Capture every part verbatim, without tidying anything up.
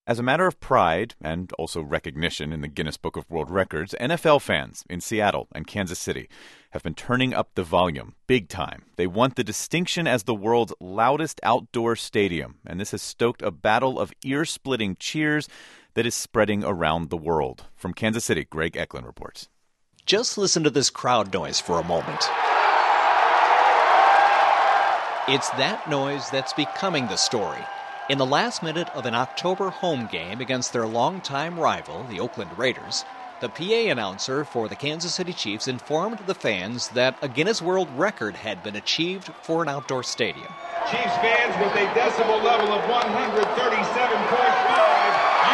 As a matter of pride, and also recognition in the Guinness Book of World Records, N F L fans in Seattle and Kansas City have been turning up the volume big time. They want the distinction as the world's loudest outdoor stadium, and this has stoked a battle of ear-splitting cheers that is spreading around the world. From Kansas City, Greg Eklund reports. Just listen to this crowd noise for a moment. It's that noise that's becoming the story. In the last minute of an October home game against their longtime rival, the Oakland Raiders, the P A announcer for the Kansas City Chiefs informed the fans that a Guinness World Record had been achieved for an outdoor stadium. Chiefs fans with a decibel level of one thirty-seven point five,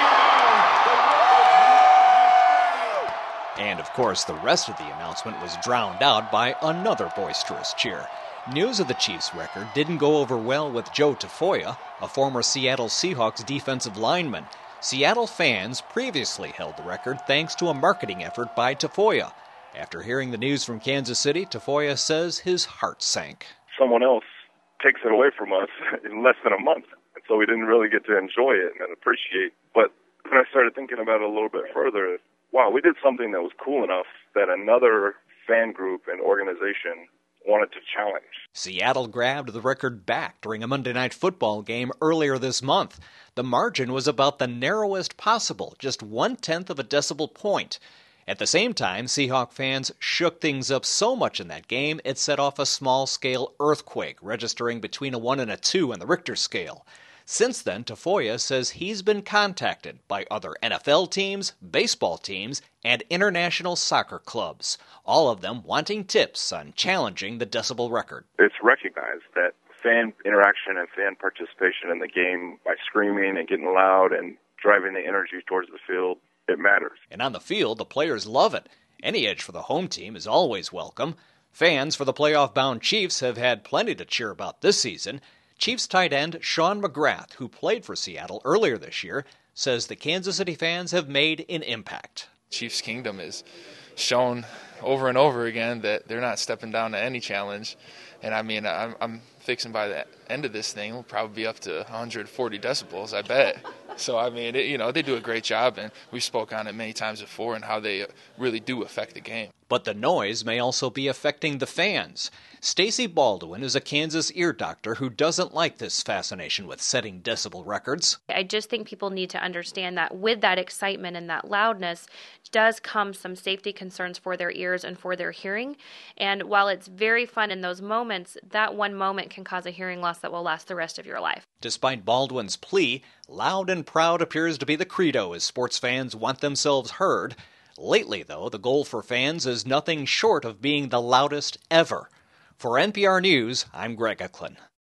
you know the world. And of course, the rest of the announcement was drowned out by another boisterous cheer. News of the Chiefs' record didn't go over well with Joe Tafoya, a former Seattle Seahawks defensive lineman. Seattle fans previously held the record thanks to a marketing effort by Tafoya. After hearing the news from Kansas City, Tafoya says his heart sank. Someone else takes it away from us in less than a month, and so we didn't really get to enjoy it and appreciate. But when I started thinking about it a little bit further, wow, we did something that was cool enough that another fan group and organization wanted to challenge. Seattle grabbed the record back during a Monday Night Football game earlier this month. The margin was about the narrowest possible, just one-tenth of a decibel point. At the same time, Seahawk fans shook things up so much in that game it set off a small-scale earthquake, registering between a one and a two on the Richter scale. Since then, Tafoya says he's been contacted by other N F L teams, baseball teams, and international soccer clubs, all of them wanting tips on challenging the decibel record. It's recognized that fan interaction and fan participation in the game by screaming and getting loud and driving the energy towards the field, it matters. And on the field, the players love it. Any edge for the home team is always welcome. Fans for the playoff-bound Chiefs have had plenty to cheer about this season. Chiefs tight end Sean McGrath, who played for Seattle earlier this year, says the Kansas City fans have made an impact. Chiefs Kingdom has shown over and over again that they're not stepping down to any challenge. And I mean, I'm, I'm fixing by the end of this thing, we'll probably be up to one hundred forty decibels, I bet. So, I mean, it, you know, they do a great job, and we spoke on it many times before and how they really do affect the game. But the noise may also be affecting the fans. Stacey Baldwin is a Kansas ear doctor who doesn't like this fascination with setting decibel records. I just think people need to understand that with that excitement and that loudness does come some safety concerns for their ears and for their hearing. And while it's very fun in those moments, that one moment can cause a hearing loss that will last the rest of your life. Despite Baldwin's plea, loud and proud appears to be the credo as sports fans want themselves heard. Lately, though, the goal for fans is nothing short of being the loudest ever. For N P R News, I'm Greg Eklund.